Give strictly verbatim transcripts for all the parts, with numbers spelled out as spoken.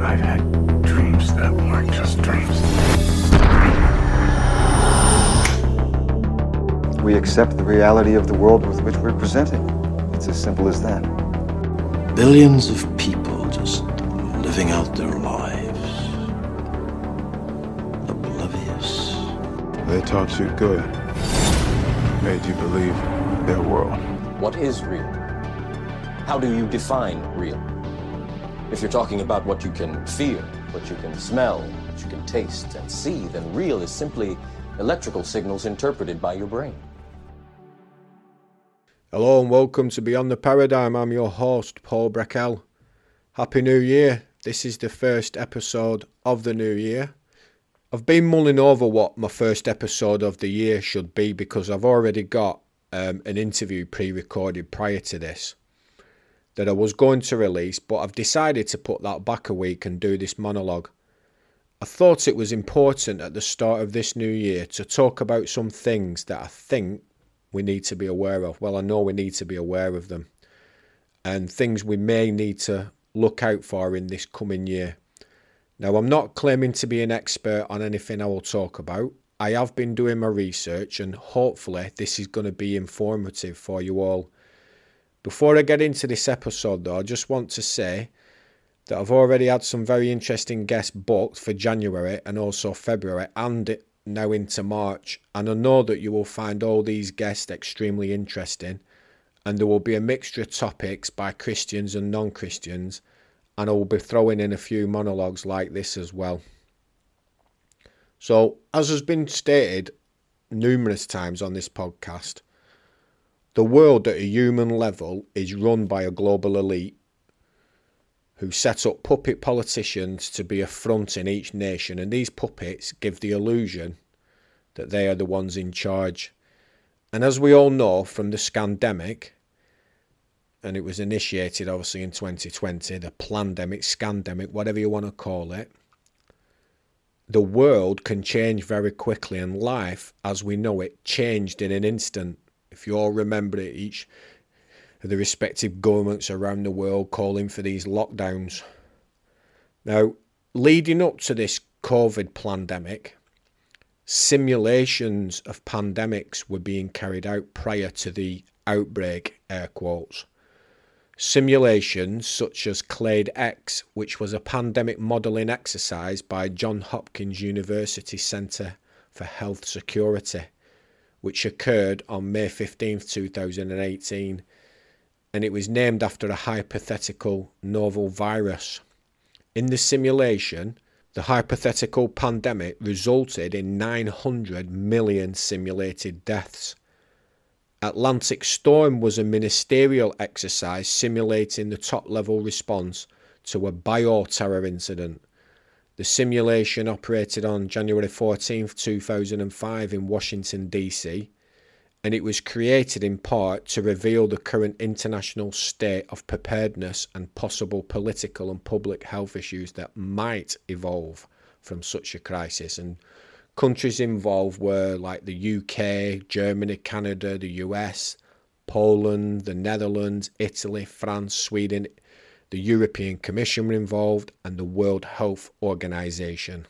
I've had dreams that weren't just dreams. We accept the reality of the world with which we're presenting. It's as simple as that. Billions of people just living out their lives. Oblivious. They taught you good. Made you believe their world. What is real? How do you define real? If you're talking about what you can feel, what you can smell, what you can taste and see, then real is simply electrical signals interpreted by your brain. Hello and welcome to Beyond the Paradigm. I'm your host, Paul Breckel. Happy New Year. This is the first episode of the new year. I've been mulling over what my first episode of the year should be because I've already got um, an interview pre-recorded prior to this that I was going to release, but I've decided to put that back a week and do this monologue. I thought it was important at the start of this new year to talk about some things that I think we need to be aware of. Well, I know we need to be aware of them, and things we may need to look out for in this coming year. Now, I'm not claiming to be an expert on anything I will talk about. I have been doing my research, and hopefully this is going to be informative for you all. Before I get into this episode, though, I just want to say that I've already had some very interesting guests booked for January and also February and now into March, and I know that you will find all these guests extremely interesting, and there will be a mixture of topics by Christians and non-Christians, and I will be throwing in a few monologues like this as well. So, as has been stated numerous times on this podcast, the world at a human level is run by a global elite who set up puppet politicians to be a front in each nation, and these puppets give the illusion that they are the ones in charge. And as we all know from the scandemic, and it was initiated obviously in twenty twenty, the plandemic, scandemic, whatever you want to call it, the world can change very quickly, and life as we know it changed in an instant. If you all remember it, each of the respective governments around the world calling for these lockdowns. Now, leading up to this COVID pandemic, simulations of pandemics were being carried out prior to the outbreak, air quotes. Simulations such as Clade X, which was a pandemic modelling exercise by Johns Hopkins University Centre for Health Security, which occurred on May fifteenth, two thousand eighteen, and it was named after a hypothetical novel virus. In the simulation, the hypothetical pandemic resulted in nine hundred million simulated deaths. Atlantic Storm was a ministerial exercise simulating the top-level response to a bioterror incident. The simulation operated on January fourteenth, two thousand five in Washington, D C, and it was created in part to reveal the current international state of preparedness and possible political and public health issues that might evolve from such a crisis. And countries involved were like the U K, Germany, Canada, the U S, Poland, the Netherlands, Italy, France, Sweden. The European Commission were involved, and the World Health Organization.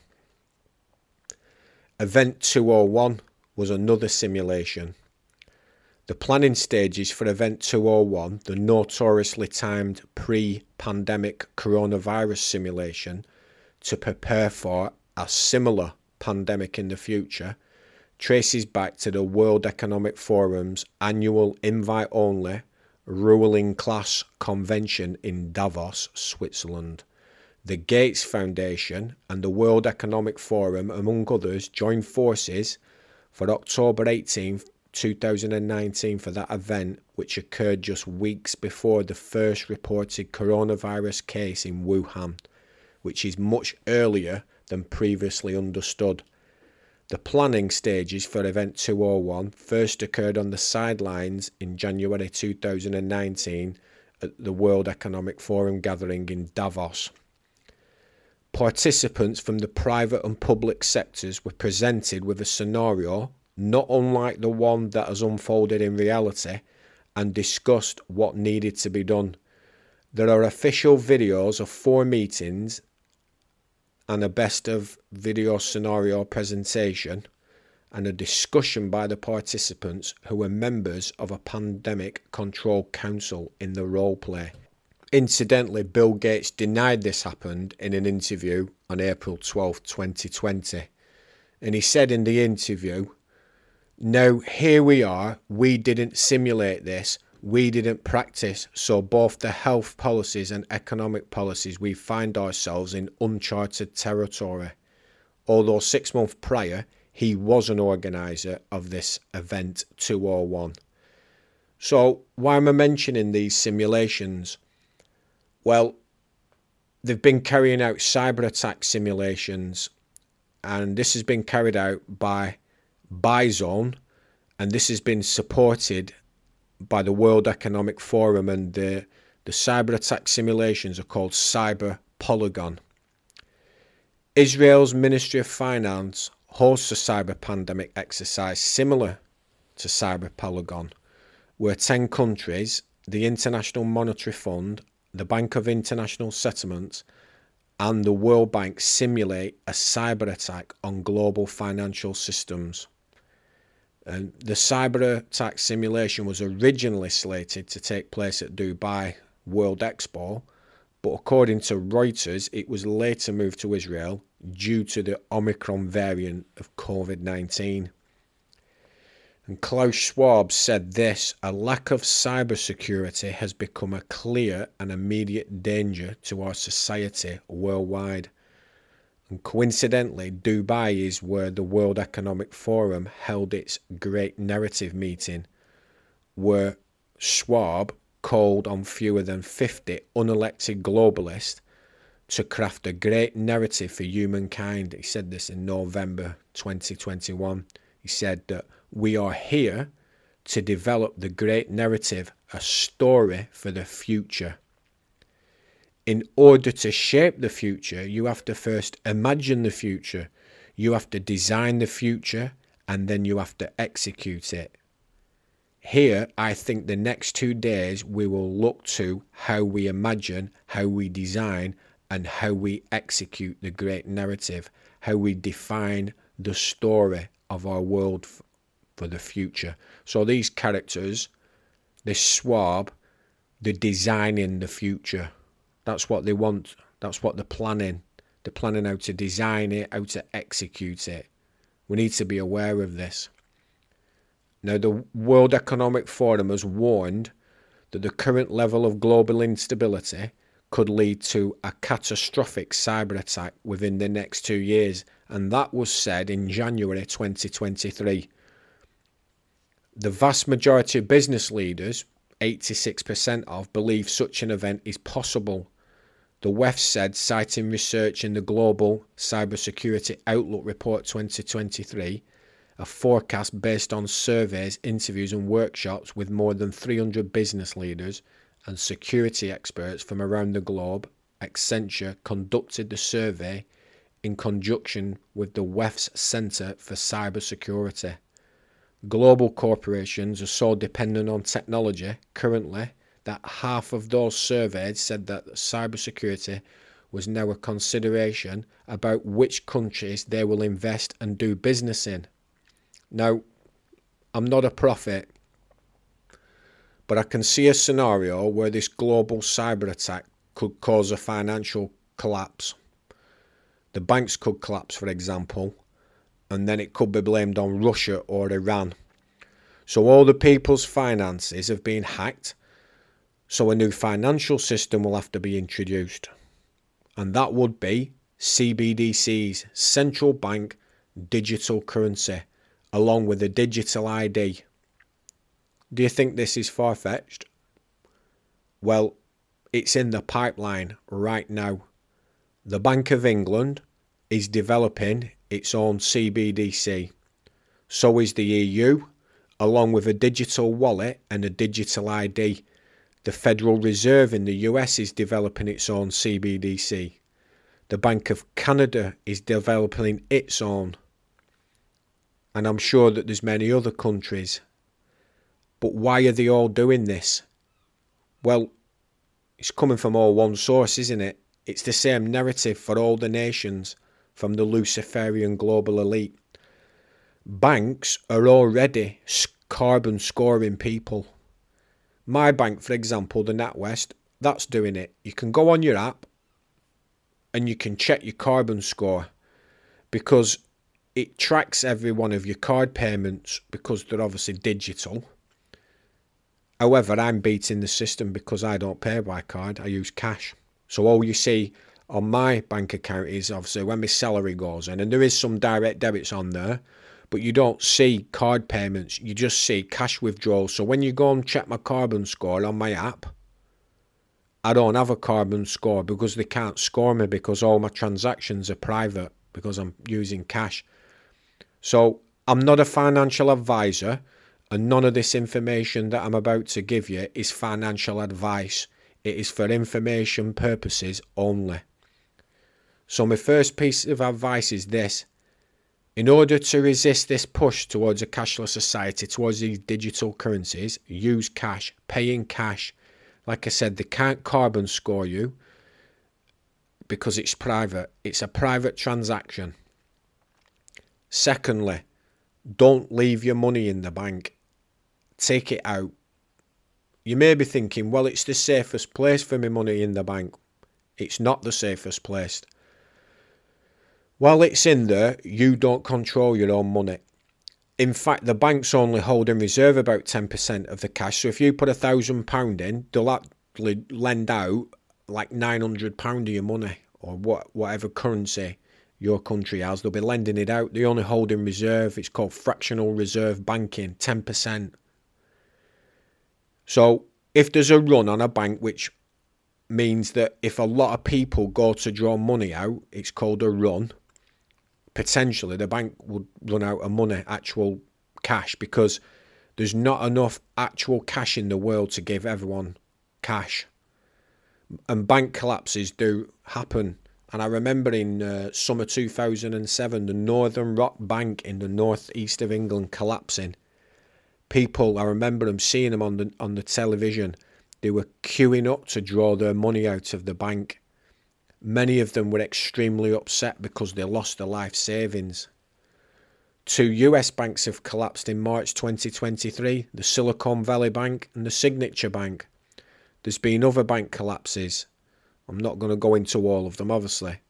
Event two oh one was another simulation. The planning stages for Event two oh one, the notoriously timed pre-pandemic coronavirus simulation to prepare for a similar pandemic in the future, traces back to the World Economic Forum's annual invite-only ruling class convention in Davos, Switzerland. The Gates Foundation and the World Economic Forum, among others, joined forces for October eighteenth, two thousand nineteen for that event, which occurred just weeks before the first reported coronavirus case in Wuhan, which is much earlier than previously understood. The planning stages for Event two oh one first occurred on the sidelines in January two thousand nineteen at the World Economic Forum gathering in Davos. Participants from the private and public sectors were presented with a scenario not unlike the one that has unfolded in reality and discussed what needed to be done. There are official videos of four meetings and a best of video scenario presentation and a discussion by the participants who were members of a pandemic control council in the role play. Incidentally, Bill Gates denied this happened in an interview on April twelfth, twenty twenty. And he said in the interview, "Now, here we are, we didn't simulate this, we didn't practice, so both the health policies and economic policies, we find ourselves in uncharted territory." Although six months prior, he was an organiser of this event two oh one. So, why am I mentioning these simulations? Well, they've been carrying out cyber attack simulations, and this has been carried out by Bizone, and this has been supported by the World Economic Forum, and the, the cyber attack simulations are called Cyber Polygon. Israel's Ministry of Finance hosts a cyber pandemic exercise similar to Cyber Polygon, where ten countries, the International Monetary Fund, the Bank of International Settlements, and the World Bank simulate a cyber attack on global financial systems. And the cyber attack simulation was originally slated to take place at Dubai World Expo, but according to Reuters, it was later moved to Israel due to the Omicron variant of COVID nineteen. And Klaus Schwab said this: "A lack of cybersecurity has become a clear and immediate danger to our society worldwide." And coincidentally, Dubai is where the World Economic Forum held its Great Narrative meeting, where Schwab called on fewer than fifty unelected globalists to craft a great narrative for humankind. He said this in November twenty twenty-one. He said that we are here to develop the great narrative, a story for the future. In order to shape the future, you have to first imagine the future. You have to design the future, and then you have to execute it. Here, I think the next two days we will look to how we imagine, how we design, and how we execute the great narrative, how we define the story of our world f- for the future. So these characters, this Schwab, they're designing the future. That's what they want. That's what they're planning. They're planning how to design it, how to execute it. We need to be aware of this. Now, the World Economic Forum has warned that the current level of global instability could lead to a catastrophic cyber attack within the next two years, and that was said in January twenty twenty-three. The vast majority of business leaders, eighty-six percent of, believe such an event is possible. The W E F said, citing research in the Global Cybersecurity Outlook Report twenty twenty-three, a forecast based on surveys, interviews and workshops with more than three hundred business leaders and security experts from around the globe. Accenture conducted the survey in conjunction with the W E F's Centre for Cybersecurity. Global corporations are so dependent on technology currently that half of those surveyed said that cybersecurity was now a consideration about which countries they will invest and do business in. Now, I'm not a prophet, but I can see a scenario where this global cyber attack could cause a financial collapse. The banks could collapse, for example, and then it could be blamed on Russia or Iran. So all the people's finances have been hacked, so a new financial system will have to be introduced. And that would be C B D Cs, central bank digital currency, along with a digital I D. Do you think this is far-fetched? Well, it's in the pipeline right now. The Bank of England is developing its own C B D C. So is the E U, along with a digital wallet and a digital I D. The Federal Reserve in the U S is developing its own C B D C. The Bank of Canada is developing its own. And I'm sure that there's many other countries. But why are they all doing this? Well, it's coming from all one source, isn't it? It's the same narrative for all the nations, from the Luciferian global elite. Banks are already carbon scoring people. My bank, for example, the NatWest, that's doing it. You can go on your app and you can check your carbon score, because it tracks every one of your card payments because they're obviously digital. However, I'm beating the system because I don't pay by card, I use cash. So all you see on my bank account is obviously when my salary goes in, and there is some direct debits on there, but you don't see card payments, you just see cash withdrawals. So when you go and check my carbon score on my app, I don't have a carbon score because they can't score me, because all my transactions are private because I'm using cash. So I'm not a financial advisor, and none of this information that I'm about to give you is financial advice. It is for information purposes only. So my first piece of advice is this. In order to resist this push towards a cashless society, towards these digital currencies, use cash, pay in cash. Like I said, they can't carbon score you because it's private. It's a private transaction. Secondly, don't leave your money in the bank. Take it out. You may be thinking, well, it's the safest place for my money in the bank. It's not the safest place. While it's in there, you don't control your own money. In fact, the banks only hold in reserve about ten percent of the cash. So if you put a thousand pound in, they'll actually lend out like nine hundred pound of your money, or what, whatever currency your country has. They'll be lending it out. They only hold in reserve. It's called fractional reserve banking, ten percent. So if there's a run on a bank, which means that if a lot of people go to draw money out, it's called a run. Potentially the bank would run out of money, actual cash, because there's not enough actual cash in the world to give everyone cash. And bank collapses do happen. And I remember in uh, summer two thousand seven, the Northern Rock Bank in the northeast of England collapsing. People, I remember them seeing them on the on the television. They were queuing up to draw their money out of the bank. Many of them were extremely upset because they lost their life savings. Two U S banks have collapsed in March twenty twenty-three, the Silicon Valley Bank and the Signature Bank. There's been other bank collapses. I'm not going to go into all of them, obviously.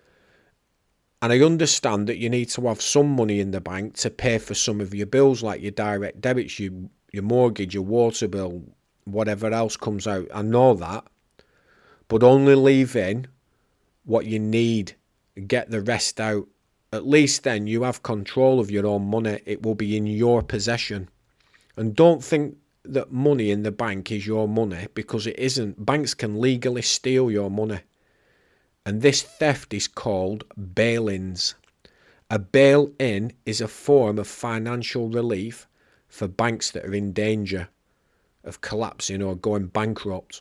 And I understand that you need to have some money in the bank to pay for some of your bills, like your direct debits, your, your mortgage, your water bill, whatever else comes out. I know that. But only leave in what you need. Get the rest out. At least then you have control of your own money. It will be in your possession. And don't think that money in the bank is your money, because it isn't. Banks can legally steal your money. And this theft is called bail-ins. A bail-in is a form of financial relief for banks that are in danger of collapsing or going bankrupt.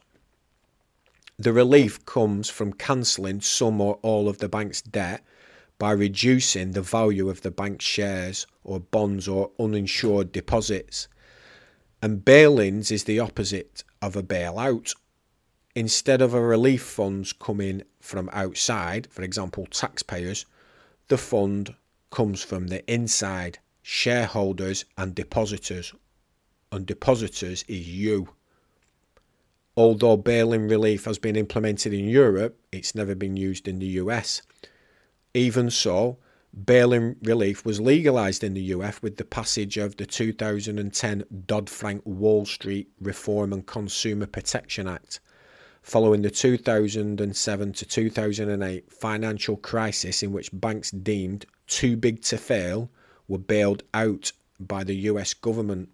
The relief comes from cancelling some or all of the bank's debt by reducing the value of the bank's shares or bonds or uninsured deposits. And bail-ins is the opposite of a bailout. Instead of a relief funds coming from outside, for example taxpayers, the fund comes from the inside, shareholders and depositors. And depositors is you. Although bail-in relief has been implemented in Europe, it's never been used in the U S. Even so, bail-in relief was legalised in the U S with the passage of the two thousand ten Dodd-Frank Wall Street Reform and Consumer Protection Act, following the two thousand seven to two thousand eight financial crisis in which banks deemed too big to fail were bailed out by the U S government.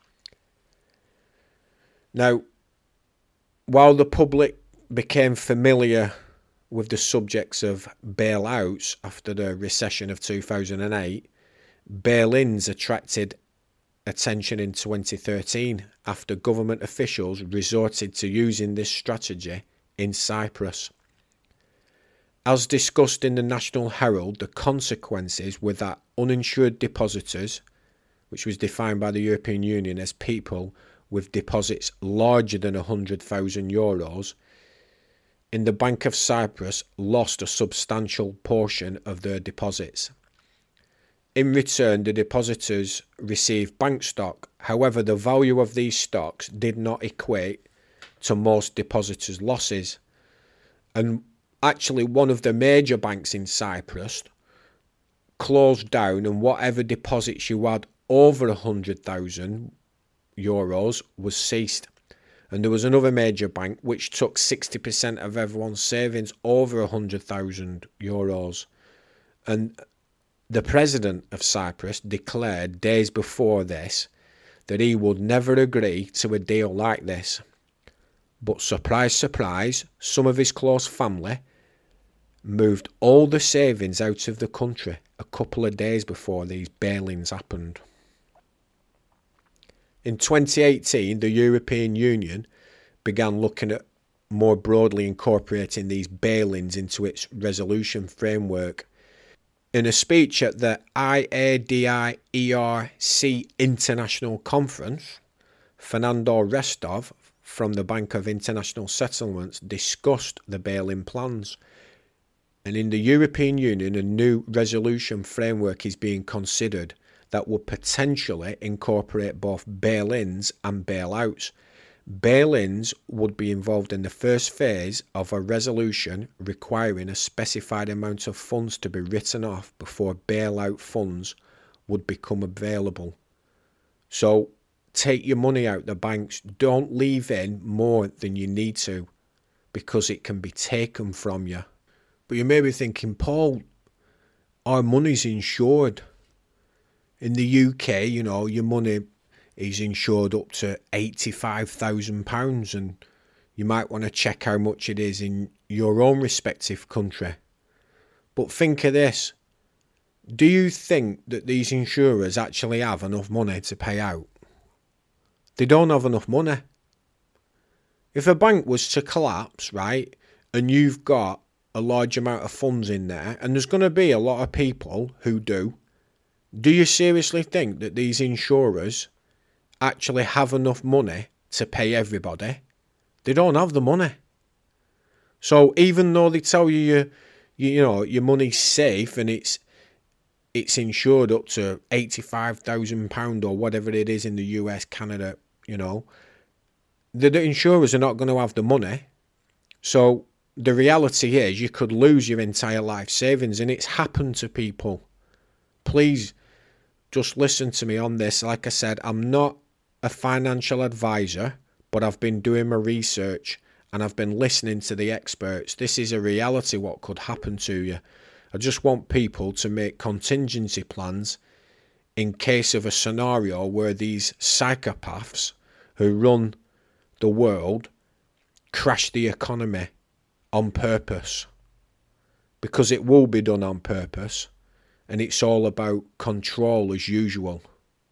Now, while the public became familiar with the subjects of bailouts after the recession of two thousand eight, bail-ins attracted attention in twenty thirteen after government officials resorted to using this strategy in Cyprus. As discussed in the National Herald, the consequences were that uninsured depositors, which was defined by the European Union as people with deposits larger than one hundred thousand euros, in the Bank of Cyprus lost a substantial portion of their deposits. In return, the depositors received bank stock. However, the value of these stocks did not equate to most depositors' losses. And actually, one of the major banks in Cyprus closed down, and whatever deposits you had over one hundred thousand euros was ceased. And there was another major bank which took sixty percent of everyone's savings over one hundred thousand euros. And the president of Cyprus declared days before this that he would never agree to a deal like this. But surprise, surprise, some of his close family moved all the savings out of the country a couple of days before these bail-ins happened. In twenty eighteen, the European Union began looking at more broadly incorporating these bail-ins into its resolution framework. In a speech at the I A D I E R C International Conference, Fernando Restov from the Bank of International Settlements discussed the bail-in plans. And in the European Union, a new resolution framework is being considered that would potentially incorporate both bail-ins and bail-outs. Bail-ins would be involved in the first phase of a resolution requiring a specified amount of funds to be written off before bail-out funds would become available. So take your money out the banks. Don't leave in more than you need to, because it can be taken from you. But you may be thinking, Paul, our money's insured. In the U K, you know, your money is insured up to eighty-five thousand pounds, and you might want to check how much it is in your own respective country. But think of this. Do you think that these insurers actually have enough money to pay out? They don't have enough money. If a bank was to collapse, right, and you've got a large amount of funds in there, and there's going to be a lot of people who do, do you seriously think that these insurers actually have enough money to pay everybody? They don't have the money. So even though they tell you, you, you know, your money's safe and it's it's insured up to eighty-five thousand pounds or whatever it is in the U S, Canada, you know, the, the insurers are not going to have the money. So the reality is you could lose your entire life savings, and it's happened to people. Please just listen to me on this. Like I said, I'm not a financial advisor, but I've been doing my research and I've been listening to the experts. This is a reality what could happen to you. I just want people to make contingency plans in case of a scenario where these psychopaths who run the world crash the economy on purpose. Because it will be done on purpose. And it's all about control as usual.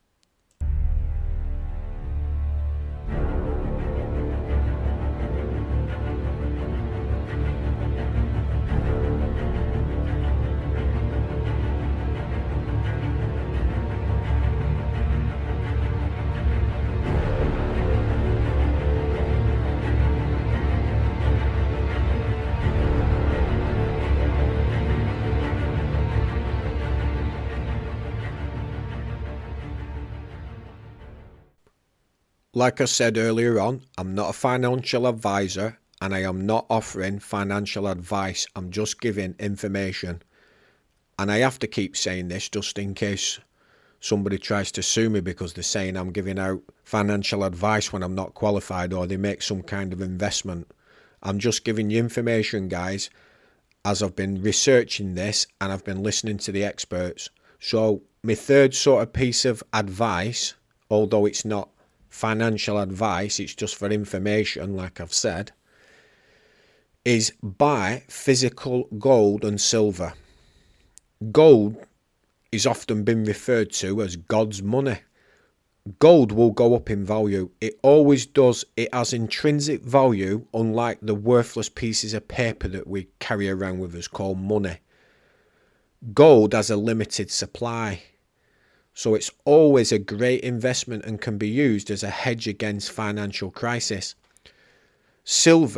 Like I said earlier on, I'm not a financial advisor and I am not offering financial advice. I'm just giving information. And I have to keep saying this just in case somebody tries to sue me because they're saying I'm giving out financial advice when I'm not qualified, or they make some kind of investment. I'm just giving you information, guys, as I've been researching this and I've been listening to the experts. So my third sort of piece of advice, although it's not financial advice, it's just for information, like I've said, is buy physical gold and silver. Gold is often been referred to as God's money. Gold will go up in value. It always does. It has intrinsic value, unlike the worthless pieces of paper that we carry around with us called money. Gold has a limited supply. So it's always a great investment and can be used as a hedge against financial crisis. Silver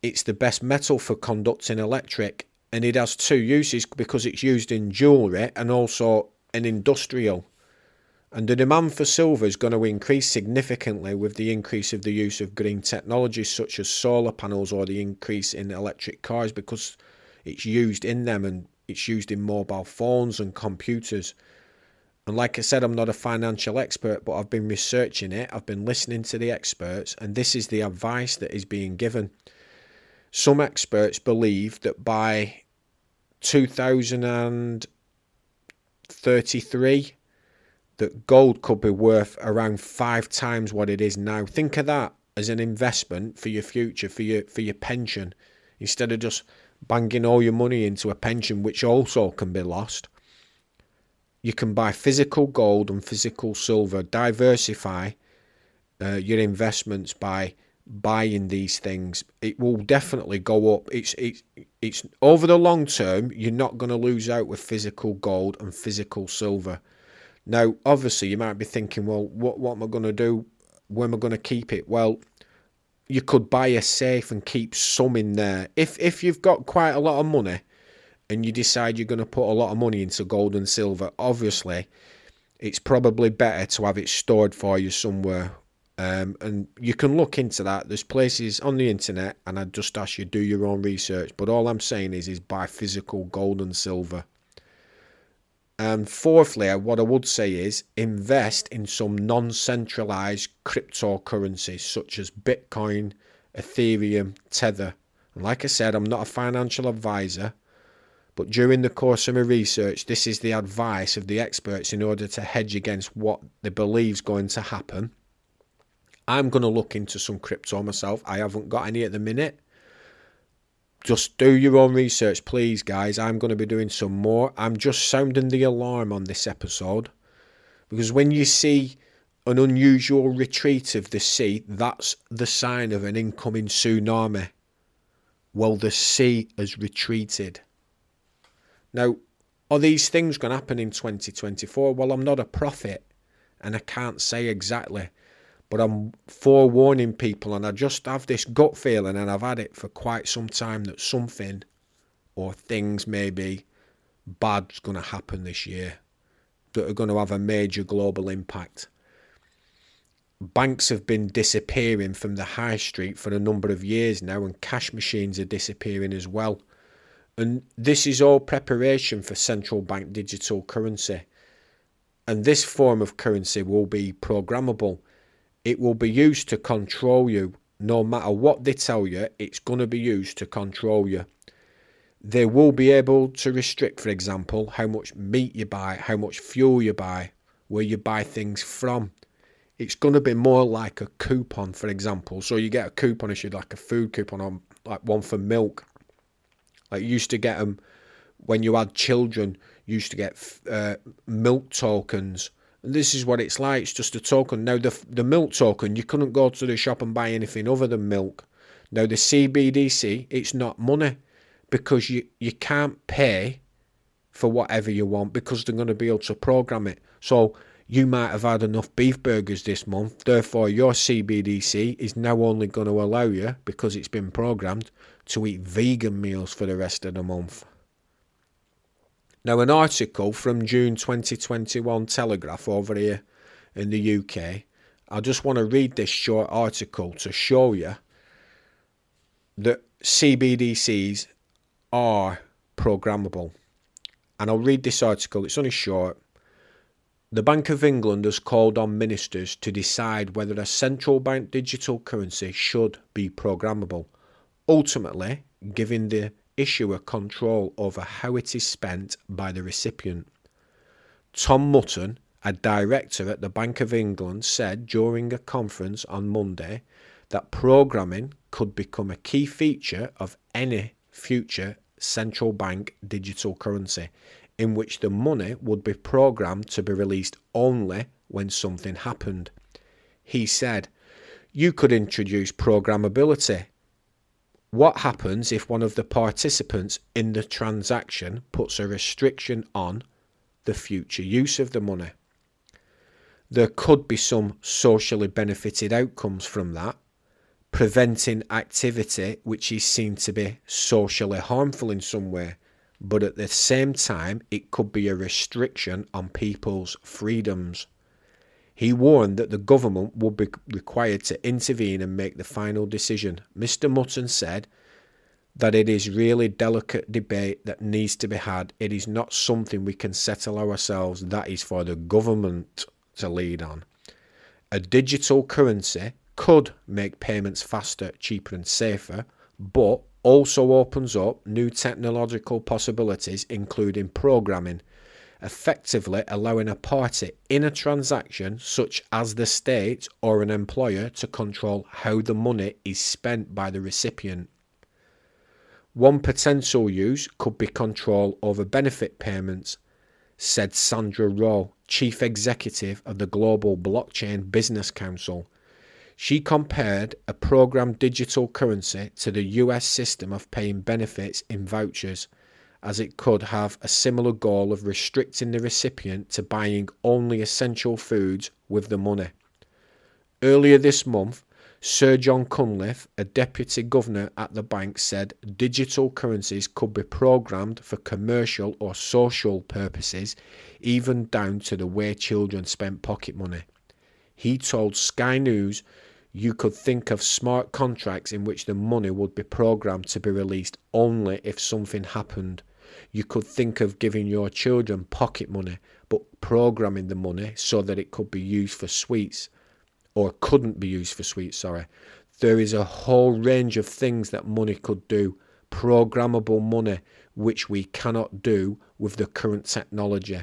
it's the best metal for conducting electric, and it has two uses because it's used in jewellery and also in industrial. And the demand for silver is going to increase significantly with the increase of the use of green technologies such as solar panels or the increase in electric cars, because it's used in them and it's used in mobile phones and computers. And like I said, I'm not a financial expert, but I've been researching it. I've been listening to the experts, and this is the advice that is being given. Some experts believe that by two thousand thirty-three, that gold could be worth around five times what it is now. Think of that as an investment for your future, for your for your pension, instead of just banging all your money into a pension, which also can be lost. You can buy physical gold and physical silver. Diversify uh, your investments by buying these things. It will definitely go up. It's it's it's over the long term. You're not going to lose out with physical gold and physical silver. Now, obviously, you might be thinking, well, what what am I going to do? Where am I going to keep it? Well, you could buy a safe and keep some in there. If if you've got quite a lot of money and you decide you're going to put a lot of money into gold and silver, obviously, it's probably better to have it stored for you somewhere. Um, and you can look into that. There's places on the internet, and I'd just ask you to do your own research. But all I'm saying is, is buy physical gold and silver. And fourthly, what I would say is invest in some non-centralized cryptocurrencies such as Bitcoin, Ethereum, Tether. And like I said, I'm not a financial advisor, but during the course of my research, this is the advice of the experts in order to hedge against what they believe is going to happen. I'm going to look into some crypto myself. I haven't got any at the minute. Just do your own research, please, guys. I'm going to be doing some more. I'm just sounding the alarm on this episode, because when you see an unusual retreat of the sea, that's the sign of an incoming tsunami. Well, the sea has retreated. Now, are these things going to happen in twenty twenty-four? Well, I'm not a prophet, and I can't say exactly. But I'm forewarning people, and I just have this gut feeling, and I've had it for quite some time, that something or things maybe bad's going to happen this year that are going to have a major global impact. Banks have been disappearing from the high street for a number of years now, and cash machines are disappearing as well. And this is all preparation for central bank digital currency. And this form of currency will be programmable. It will be used to control you. No matter what they tell you, it's going to be used to control you. They will be able to restrict, for example, how much meat you buy, how much fuel you buy, where you buy things from. It's going to be more like a coupon, for example. So you get a coupon issued, like a food coupon, on like one for milk. Like you used to get them when you had children. You used to get uh, milk tokens. This is what it's like. It's just a token. Now, the the milk token, you couldn't go to the shop and buy anything other than milk. Now, the C B D C, it's not money, because you, you can't pay for whatever you want, because they're going to be able to program it. So you might have had enough beef burgers this month. Therefore, your C B D C is now only going to allow you, because it's been programmed, to eat vegan meals for the rest of the month. Now, an article from June twenty twenty-one Telegraph over here in the U K. I just want to read this short article to show you that C B D Cs are programmable. And I'll read this article. It's only short. The Bank of England has called on ministers to decide whether a central bank digital currency should be programmable, ultimately giving the issuer control over how it is spent by the recipient. Tom Mutton, a director at the Bank of England, said during a conference on Monday that programming could become a key feature of any future central bank digital currency, in which the money would be programmed to be released only when something happened. He said, "You could introduce programmability. What happens if one of the participants in the transaction puts a restriction on the future use of the money? There could be some socially benefited outcomes from that. preventing activity which is seen to be socially harmful in some way, but at the same time it could be a restriction on people's freedoms. He warned that the government would be required to intervene and make the final decision. Mister Mutton said that it is really delicate debate that needs to be had. It is not something we can settle ourselves. That is for the government to lead on. A digital currency could make payments faster, cheaper and safer, but also opens up new technological possibilities, including programming, effectively allowing a party in a transaction, such as the state or an employer, to control how the money is spent by the recipient. One potential use could be control over benefit payments, said Sandra Rowe, Chief Executive of the Global Blockchain Business Council. She compared a programmed digital currency to the U S system of paying benefits in vouchers, as it could have a similar goal of restricting the recipient to buying only essential foods with the money. Earlier this month, Sir John Cunliffe, a deputy governor at the bank, said digital currencies could be programmed for commercial or social purposes, even down to the way children spent pocket money. He told Sky News you could think of smart contracts in which the money would be programmed to be released only if something happened. You could think of giving your children pocket money, but programming the money so that it could be used for sweets, or couldn't be used for sweets, sorry. There is a whole range of things that money could do, programmable money, which we cannot do with the current technology.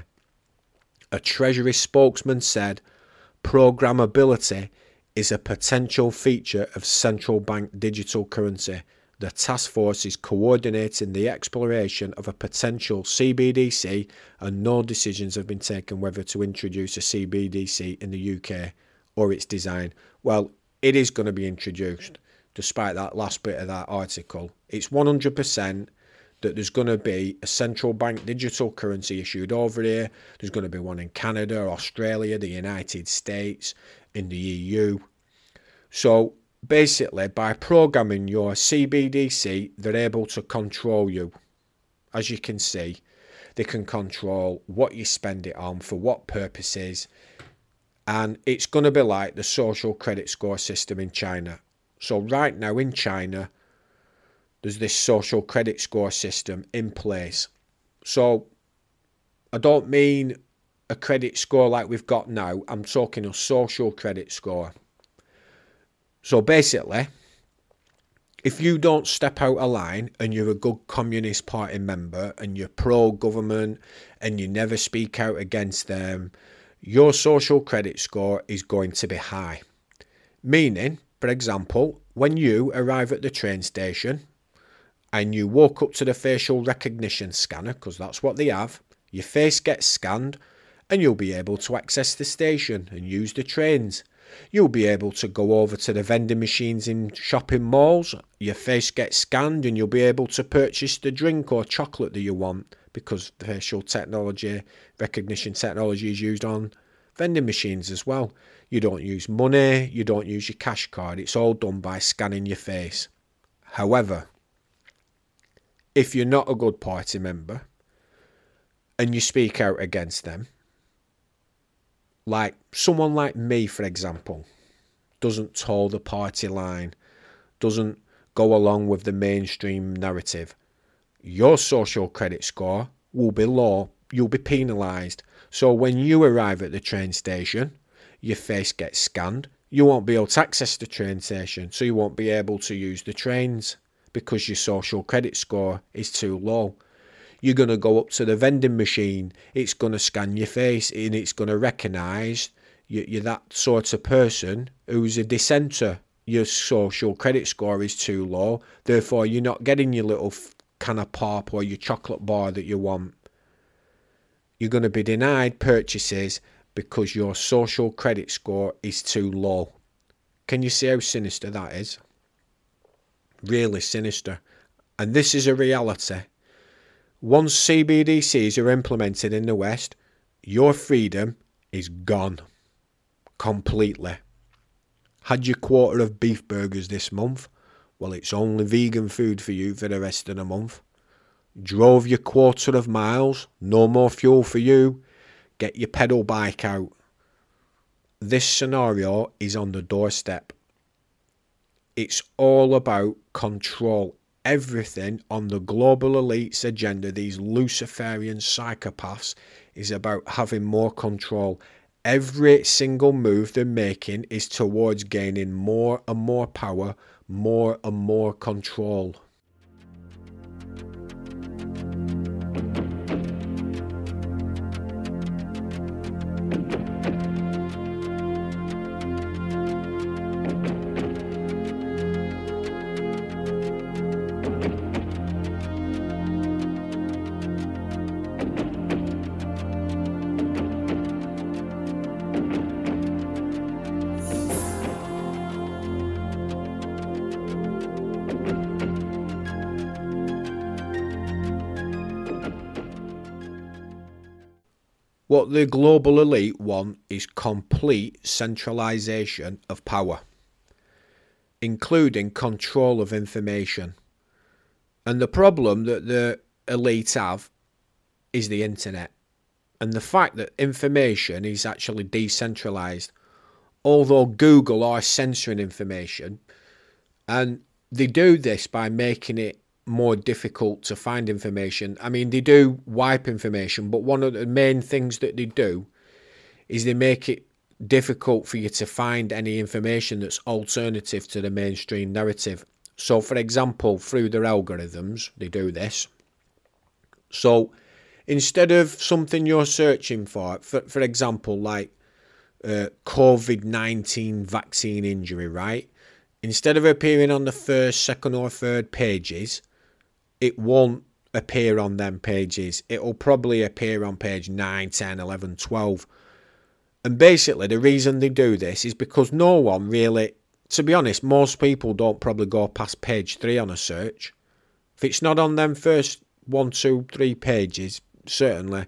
A Treasury spokesman said, programmability is a potential feature of central bank digital currency. The task force is coordinating the exploration of a potential C B D C, and no decisions have been taken whether to introduce a C B D C in the U K or its design. Well, it is going to be introduced, despite that last bit of that article. It's one hundred percent that there's going to be a central bank digital currency issued over here. There's going to be one in Canada, Australia, the United States, in the E U. So basically, by programming your C B D C, they're able to control you. As you can see, they can control what you spend it on, for what purposes, and it's going to be like the social credit score system in China. So right now in China, there's this social credit score system in place. So I don't mean a credit score like we've got now. I'm talking a social credit score. So basically, if you don't step out of line and you're a good Communist Party member and you're pro-government and you never speak out against them, your social credit score is going to be high. Meaning, for example, when you arrive at the train station and you walk up to the facial recognition scanner, because that's what they have, your face gets scanned and you'll be able to access the station and use the trains. You'll be able to go over to the vending machines in shopping malls. Your face gets scanned and you'll be able to purchase the drink or chocolate that you want, because facial technology, recognition technology is used on vending machines as well. You don't use money, you don't use your cash card. It's all done by scanning your face. However, if you're not a good party member and you speak out against them, like someone like me, for example, doesn't toe the party line, doesn't go along with the mainstream narrative, your social credit score will be low. You'll be penalised. So when you arrive at the train station, your face gets scanned. You won't be able to access the train station, so you won't be able to use the trains because your social credit score is too low. You're going to go up to the vending machine, it's going to scan your face and it's going to recognise you, you're that sort of person who's a dissenter. Your social credit score is too low, therefore you're not getting your little can of pop or your chocolate bar that you want. You're going to be denied purchases because your social credit score is too low. Can you see how sinister that is? Really sinister. And this is a reality. Once C B D Cs are implemented in the West, your freedom is gone completely. Had your quarter of beef burgers this month? Well, it's only vegan food for you for the rest of the month. Drove your quarter of miles? No more fuel for you. Get your pedal bike out. This scenario is on the doorstep. It's all about control. Everything on the global elite's agenda, these Luciferian psychopaths, is about having more control. Every single move they're making is towards gaining more and more power, more and more control. What the global elite want is complete centralization of power, including control of information. And the problem that the elite have is the internet, and the fact that information is actually decentralized. Although Google are censoring information, and they do this by making it more difficult to find information. I mean, they do wipe information, but one of the main things that they do is they make it difficult for you to find any information that's alternative to the mainstream narrative. So, for example, through their algorithms, they do this. So, instead of something you're searching for, for, for example, like uh, COVID nineteen vaccine injury, right? Instead of appearing on the first, second or third pages, it won't appear on them pages. It'll probably appear on page nine, ten, eleven, twelve. And basically the reason they do this is because no one really, to be honest, most people don't probably go past page three on a search. If it's not on them first one, two, three pages, certainly,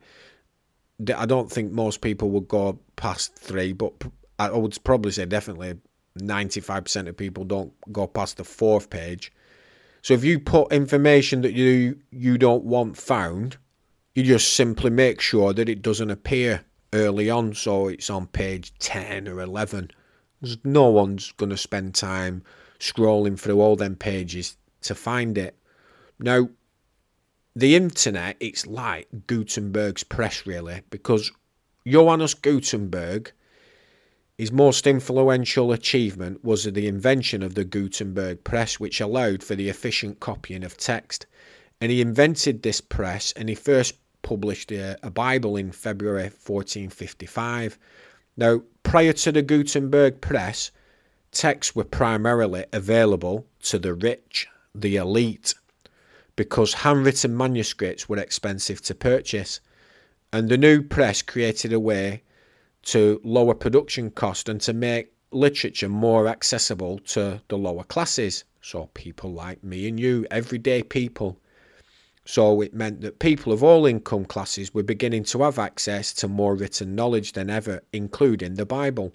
I don't think most people would go past three, but I would probably say definitely ninety-five percent of people don't go past the fourth page. So if you put information that you you don't want found, you just simply make sure that it doesn't appear early on, so it's on page ten or eleven. No one's going to spend time scrolling through all them pages to find it. Now, the internet, it's like Gutenberg's press, really, because Johannes Gutenberg, his most influential achievement was the invention of the Gutenberg press, which allowed for the efficient copying of text. And he invented this press, and he first published a, a Bible in February fourteen fifty-five. Now, prior to the Gutenberg press, texts were primarily available to the rich, the elite, because handwritten manuscripts were expensive to purchase. And the new press created a way to lower production cost and to make literature more accessible to the lower classes. So people like me and you, everyday people. So it meant that people of all income classes were beginning to have access to more written knowledge than ever, including the Bible.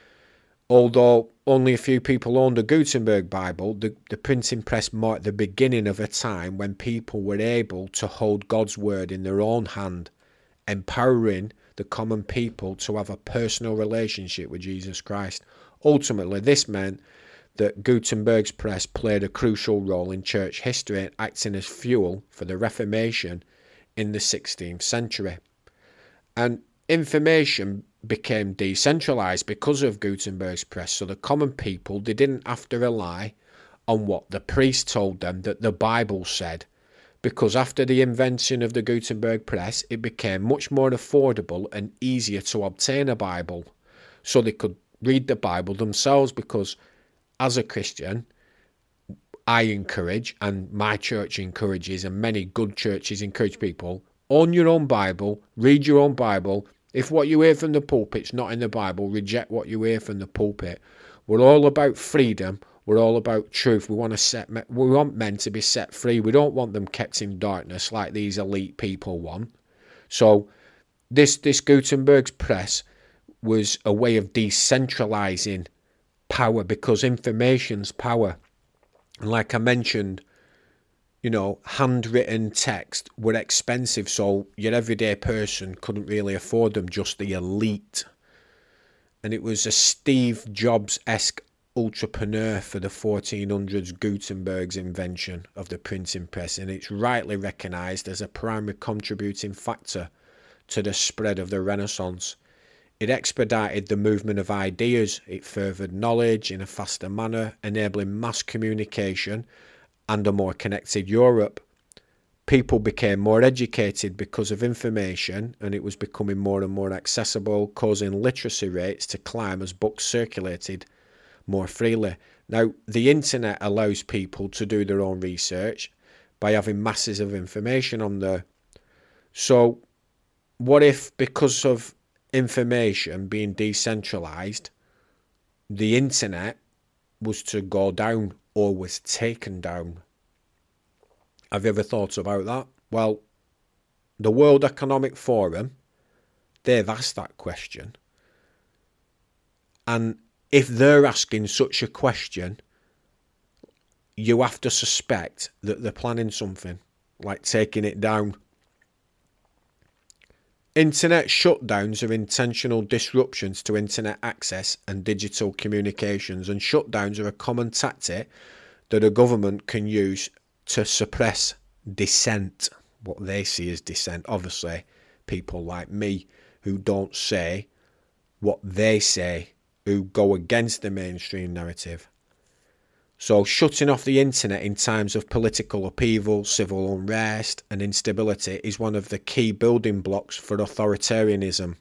Although only a few people owned a Gutenberg Bible, the, the printing press marked the beginning of a time when people were able to hold God's word in their own hand, empowering the common people to have a personal relationship with Jesus Christ. Ultimately, this meant that Gutenberg's press played a crucial role in church history, acting as fuel for the Reformation in the sixteenth century. And information became decentralized because of Gutenberg's press, so the common people, they didn't have to rely on what the priest told them that the Bible said, because after the invention of the Gutenberg press, it became much more affordable and easier to obtain a Bible, so they could read the Bible themselves. Because as a Christian, I encourage, and my church encourages, and many good churches encourage people, own your own Bible, read your own Bible. If what you hear from the pulpit's not in the Bible, reject what you hear from the pulpit. We're all about freedom. We're all about truth. We want to set. We want men to be set free. We don't want them kept in darkness like these elite people want. So this this Gutenberg's press was a way of decentralizing power, because information's power. And like I mentioned, you know, handwritten text were expensive, so your everyday person couldn't really afford them, just the elite. And it was a Steve Jobs-esque entrepreneur for the fourteen hundreds, Gutenberg's invention of the printing press, and it's rightly recognised as a primary contributing factor to the spread of the Renaissance. It expedited the movement of ideas, it furthered knowledge in a faster manner, enabling mass communication and a more connected Europe. People became more educated because of information, and it was becoming more and more accessible, causing literacy rates to climb as books circulated more freely. Now, the internet allows people to do their own research by having masses of information on there. So, what if, because of information being decentralized, the internet was to go down or was taken down? Have you ever thought about that? Well, the World Economic Forum, they've asked that question. And if they're asking such a question, you have to suspect that they're planning something, like taking it down. Internet shutdowns are intentional disruptions to internet access and digital communications, and shutdowns are a common tactic that a government can use to suppress dissent, what they see as dissent. Obviously, people like me who don't say what they say, who go against the mainstream narrative. So shutting off the internet in times of political upheaval, civil unrest and instability is one of the key building blocks for authoritarianism.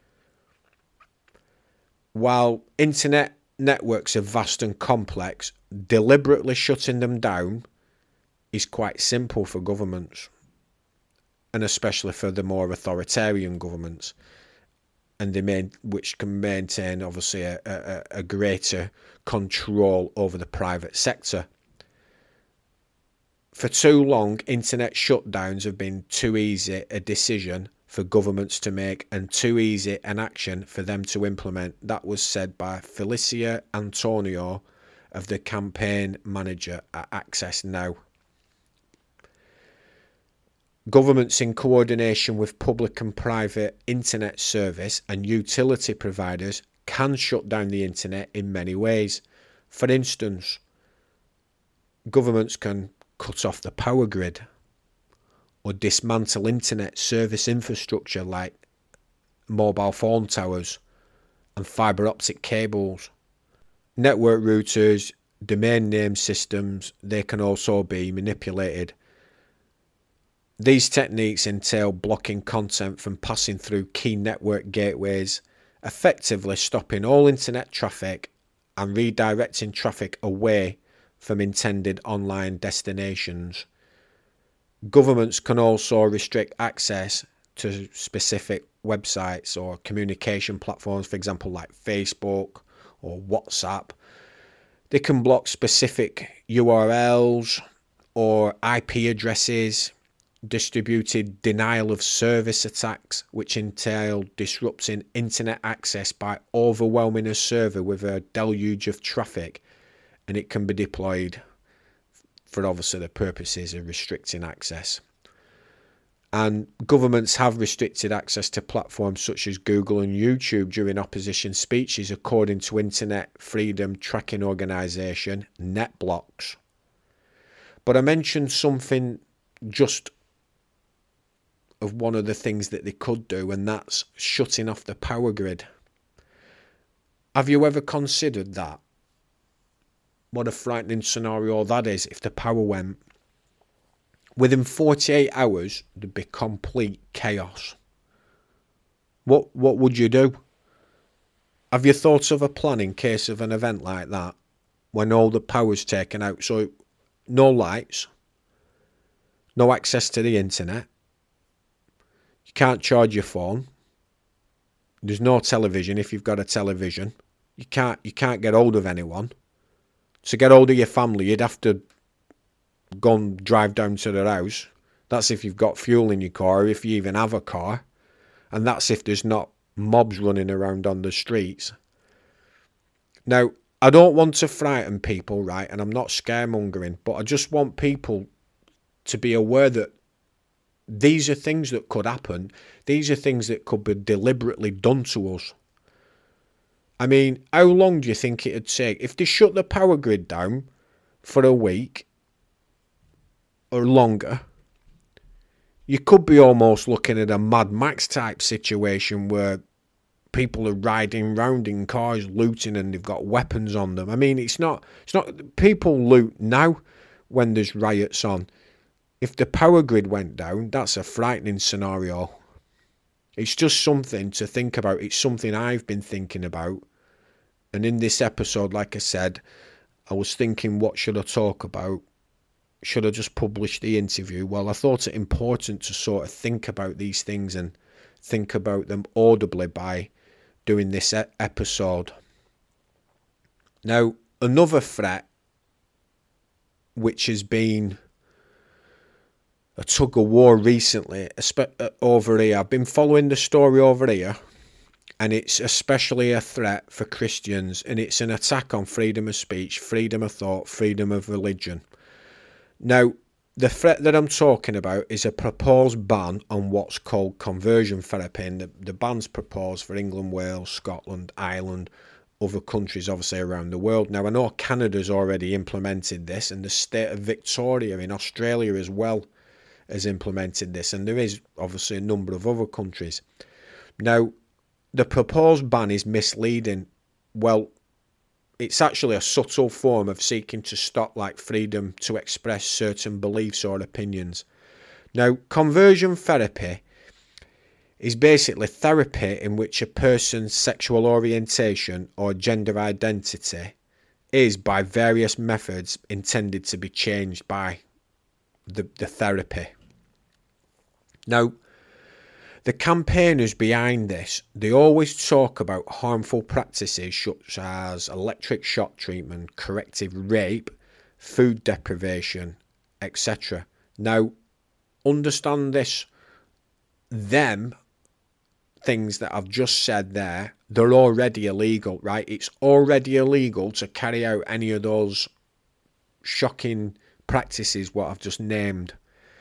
While internet networks are vast and complex, deliberately shutting them down is quite simple for governments, and especially for the more authoritarian governments, and they main, which can maintain obviously a, a, a greater control over the private sector. For too long, internet shutdowns have been too easy a decision for governments to make and too easy an action for them to implement. That was said by Felicia Antonio, of the campaign manager at Access Now. Governments, in coordination with public and private internet service and utility providers, can shut down the internet in many ways. For instance, governments can cut off the power grid or dismantle internet service infrastructure like mobile phone towers and fibre optic cables. Network routers, domain name systems, they can also be manipulated. These techniques entail blocking content from passing through key network gateways, effectively stopping all internet traffic and redirecting traffic away from intended online destinations. Governments can also restrict access to specific websites or communication platforms, for example, like Facebook or WhatsApp. They can block specific U R Ls or I P addresses, distributed denial of service attacks, which entail disrupting internet access by overwhelming a server with a deluge of traffic, and it can be deployed for obviously the purposes of restricting access. And governments have restricted access to platforms such as Google and YouTube during opposition speeches, according to Internet Freedom Tracking Organisation, NetBlocks. But I mentioned something just of one of the things that they could do, and that's shutting off the power grid. Have you ever considered that? What a frightening scenario that is if the power went. Within forty-eight hours, there'd be complete chaos. What what would you do? Have you thought of a plan in case of an event like that, when all the power's taken out? So no lights, no access to the internet, you can't charge your phone, there's no television if you've got a television, you can't you can't get hold of anyone. To get hold of your family, you'd have to go and drive down to their house. That's if you've got fuel in your car, if you even have a car. And that's if there's not mobs running around on the streets. Now, I don't want to frighten people, right? And I'm not scaremongering, but I just want people to be aware that these are things that could happen. These are things that could be deliberately done to us. I mean, how long do you think it would take? If they shut the power grid down for a week or longer, you could be almost looking at a Mad Max type situation where people are riding round in cars looting and they've got weapons on them. I mean, it's not, it's not, people loot now when there's riots on. If the power grid went down, that's a frightening scenario. It's just something to think about. It's something I've been thinking about. And in this episode, like I said, I was thinking, what should I talk about? Should I just publish the interview? Well, I thought it important to sort of think about these things and think about them audibly by doing this e- episode. Now, another threat, which has been a tug of war recently, over here. I've been following the story over here, and it's especially a threat for Christians, and it's an attack on freedom of speech, freedom of thought, freedom of religion. Now, the threat that I'm talking about is a proposed ban on what's called conversion therapy, and the, the ban's proposed for England, Wales, Scotland, Ireland, other countries obviously around the world. Now, I know Canada's already implemented this, and the state of Victoria in Australia as well has implemented this, and there is obviously a number of other countries. Now, the proposed ban is misleading. Well, it's actually a subtle form of seeking to stop like freedom to express certain beliefs or opinions. Now, conversion therapy is basically therapy in which a person's sexual orientation or gender identity is, by various methods, intended to be changed by the, the therapy. Now, the campaigners behind this, they always talk about harmful practices such as electric shock treatment, corrective rape, food deprivation, et cetera. Now, understand this, them things that I've just said there, they're already illegal, right? It's already illegal to carry out any of those shocking practices, what I've just named.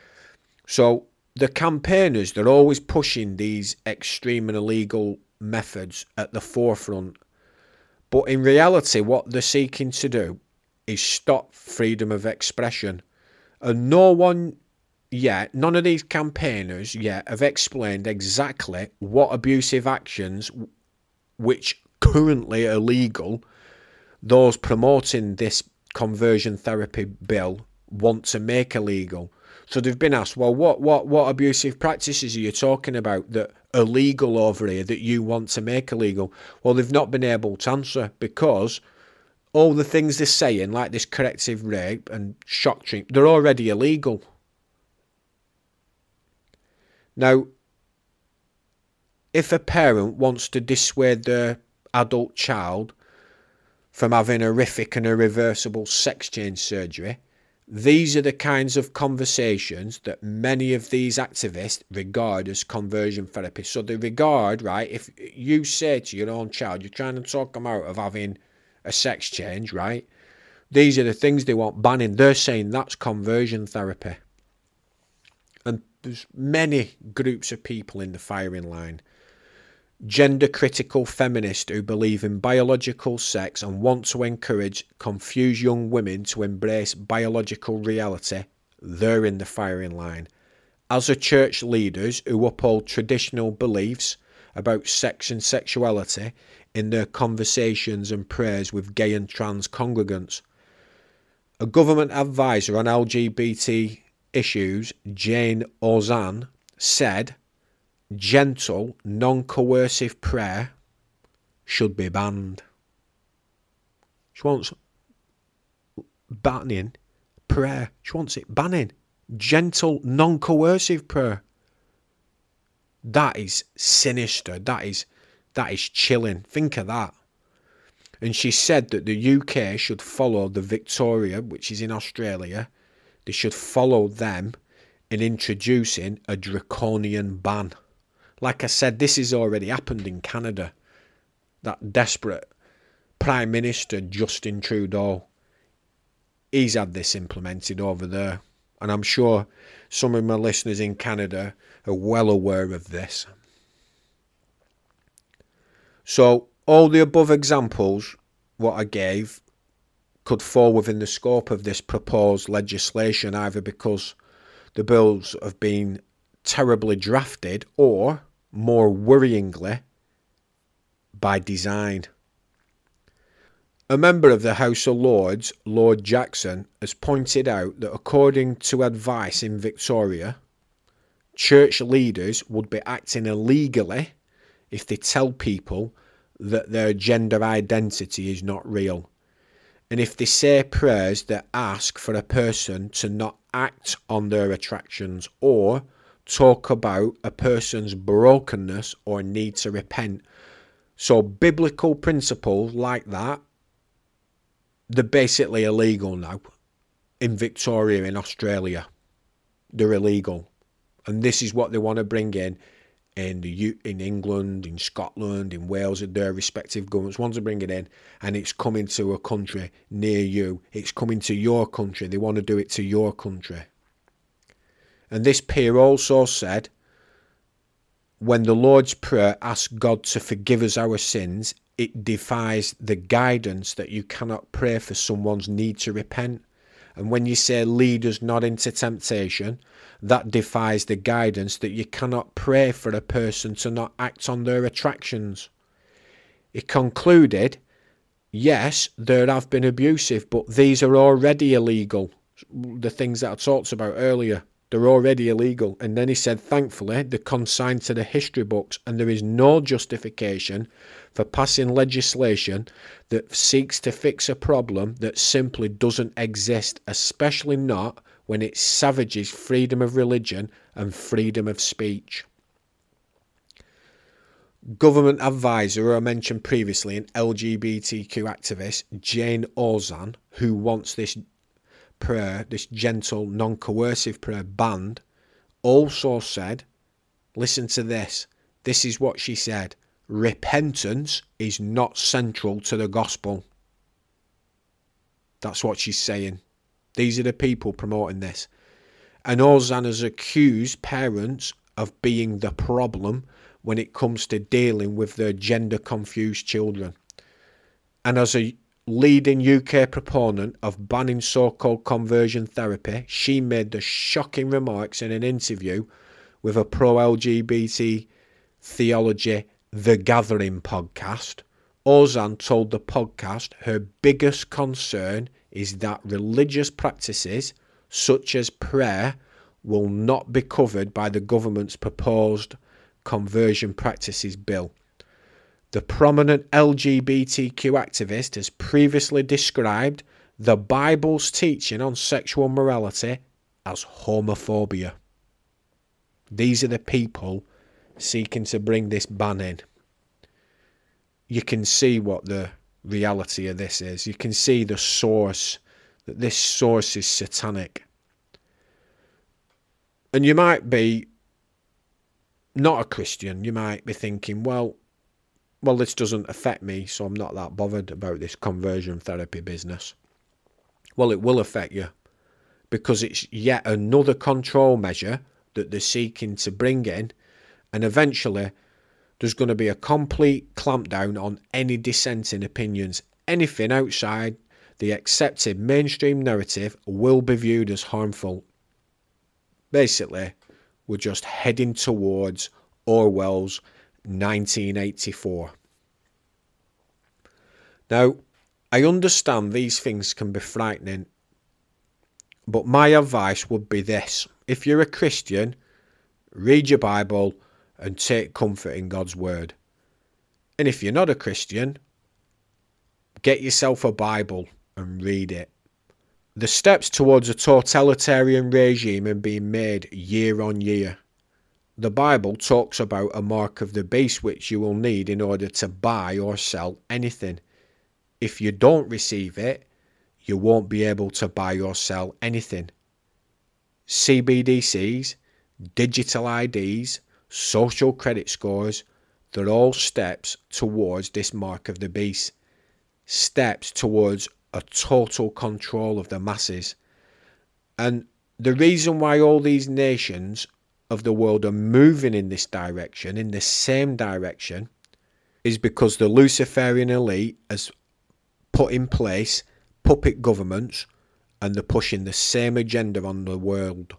So, the campaigners, they're always pushing these extreme and illegal methods at the forefront. But in reality, what they're seeking to do is stop freedom of expression. And no one yet, none of these campaigners yet have explained exactly what abusive actions, which currently are illegal, those promoting this conversion therapy bill want to make illegal. So they've been asked, well, what, what, what abusive practices are you talking about that are legal over here that you want to make illegal? Well, they've not been able to answer because all the things they're saying, like this corrective rape and shock treatment, they're already illegal. Now, if a parent wants to dissuade their adult child from having horrific and irreversible sex change surgery, these are the kinds of conversations that many of these activists regard as conversion therapy. So they regard, right, if you say to your own child, you're trying to talk them out of having a sex change, right? These are the things they want banning. They're saying that's conversion therapy. And there's many groups of people in the firing line. Gender-critical feminists who believe in biological sex and want to encourage confused young women to embrace biological reality, they're in the firing line. As are church leaders who uphold traditional beliefs about sex and sexuality in their conversations and prayers with gay and trans congregants. A government advisor on L G B T issues, Jane Ozanne, said, gentle, non-coercive prayer should be banned. She wants banning prayer. She wants it banning. Gentle, non-coercive prayer. That is sinister. That is, that is chilling. Think of that. And she said that the U K should follow the Victoria, which is in Australia. They should follow them in introducing a draconian ban. Like I said, this has already happened in Canada. That desperate Prime Minister Justin Trudeau, he's had this implemented over there. And I'm sure some of my listeners in Canada are well aware of this. So all the above examples, what I gave, could fall within the scope of this proposed legislation, either because the bills have been terribly drafted or, more worryingly, by design. A member of the House of Lords, Lord Jackson, has pointed out that according to advice in Victoria, church leaders would be acting illegally if they tell people that their gender identity is not real, and if they say prayers that ask for a person to not act on their attractions or talk about a person's brokenness or need to repent. So biblical principles like that, they're basically illegal now. In Victoria, in Australia, they're illegal. And this is what they want to bring in in the U- in England, in Scotland, in Wales, and their respective governments want to bring it in, and it's coming to a country near you. It's coming to your country. They want to do it to your country. And this peer also said, when the Lord's Prayer asks God to forgive us our sins, it defies the guidance that you cannot pray for someone's need to repent. And when you say lead us not into temptation, that defies the guidance that you cannot pray for a person to not act on their attractions. It concluded, yes, there have been abusive, but these are already illegal. The things that I talked about earlier, they're already illegal. And then he said, thankfully, they're consigned to the history books, and there is no justification for passing legislation that seeks to fix a problem that simply doesn't exist, especially not when it savages freedom of religion and freedom of speech. Government advisor, who I mentioned previously, an L G B T Q activist, Jane Ozan, who wants this prayer, this gentle, non-coercive prayer banned, also said, listen to this, this is what she said, repentance is not central to the gospel. That's what she's saying. These are the people promoting this. And Ozan has accused parents of being the problem when it comes to dealing with their gender-confused children. And as a leading U K proponent of banning so-called conversion therapy, she made the shocking remarks in an interview with a pro-L G B T theology The Gathering podcast. Ozan told the podcast her biggest concern is that religious practices such as prayer will not be covered by the government's proposed conversion practices bill. The prominent L G B T Q activist has previously described the Bible's teaching on sexual morality as homophobia. These are the people seeking to bring this ban in. You can see what the reality of this is. You can see the source, that this source is satanic. And you might be not a Christian. You might be thinking, well, well, this doesn't affect me, so I'm not that bothered about this conversion therapy business. Well, it will affect you, because it's yet another control measure that they're seeking to bring in, and eventually there's going to be a complete clampdown on any dissenting opinions. Anything outside the accepted mainstream narrative will be viewed as harmful. Basically, we're just heading towards Orwell's nineteen eighty-four. Now, I understand these things can be frightening, but my advice would be this. If you're a Christian, read your Bible and take comfort in God's word. And if you're not a Christian, get yourself a Bible and read it. The steps towards a totalitarian regime are being made year on year. The Bible talks about a mark of the beast which you will need in order to buy or sell anything. If you don't receive it, you won't be able to buy or sell anything. C B D Cs, digital I Ds, social credit scores, they're all steps towards this mark of the beast. steps towards a total control of the masses. And the reason why all these nations of the world are moving in this direction, in the same direction, is because the Luciferian elite has put in place puppet governments and they're pushing the same agenda on the world.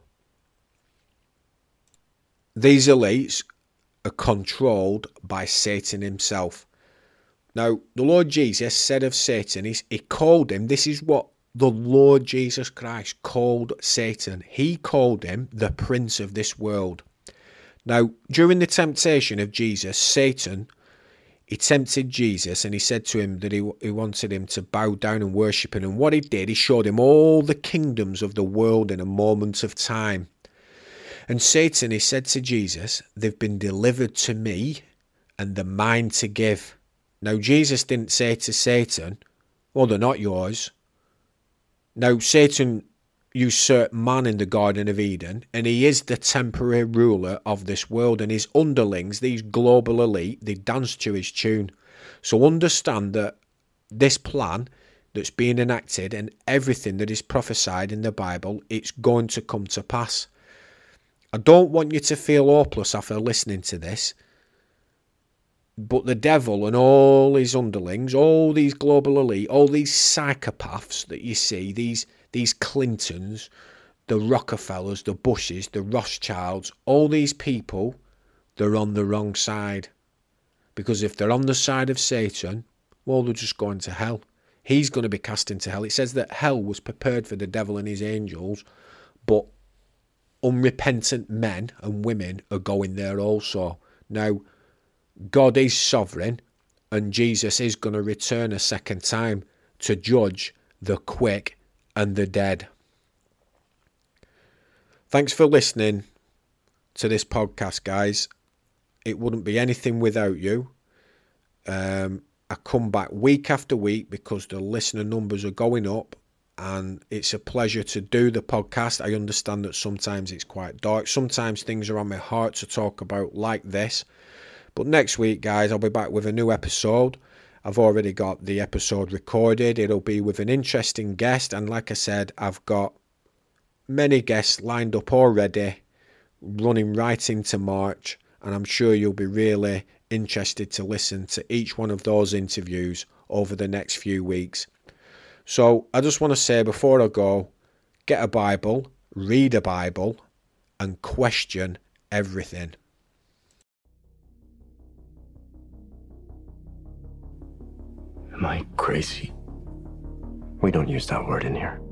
These elites are controlled by Satan himself. Now, the Lord Jesus said of Satan, he, he called him, this is what the Lord Jesus Christ called Satan. He called him the prince of this world. Now, during the temptation of Jesus, Satan, he tempted Jesus and he said to him that he, he wanted him to bow down and worship him. And what he did, he showed him all the kingdoms of the world in a moment of time. And Satan, he said to Jesus, they've been delivered to me and they're mine to give. Now, Jesus didn't say to Satan, well, they're not yours. Now, Satan usurped man in the Garden of Eden, and he is the temporary ruler of this world, and his underlings, these global elite, they dance to his tune. So understand that this plan that's being enacted and everything that is prophesied in the Bible, it's going to come to pass. I don't want you to feel hopeless after listening to this, but the devil and all his underlings, all these global elite, all these psychopaths that you see, these these Clintons, the Rockefellers, the Bushes, the Rothschilds, all these people, they're on the wrong side. Because if they're on the side of Satan, well, they're just going to hell. He's going to be cast into hell. It says that hell was prepared for the devil and his angels, but unrepentant men and women are going there also. Now, God is sovereign, and Jesus is going to return a second time to judge the quick and the dead. Thanks for listening to this podcast, guys. It wouldn't be anything without you. Um, I come back week after week because the listener numbers are going up, and it's a pleasure to do the podcast. I understand that sometimes it's quite dark. Sometimes things are on my heart to talk about like this. But next week, guys, I'll be back with a new episode. I've already got the episode recorded. It'll be with an interesting guest. And like I said, I've got many guests lined up already, running right into March. And I'm sure you'll be really interested to listen to each one of those interviews over the next few weeks. So I just want to say before I go, get a Bible, read a Bible, and question everything. Am I crazy? We don't use that word in here.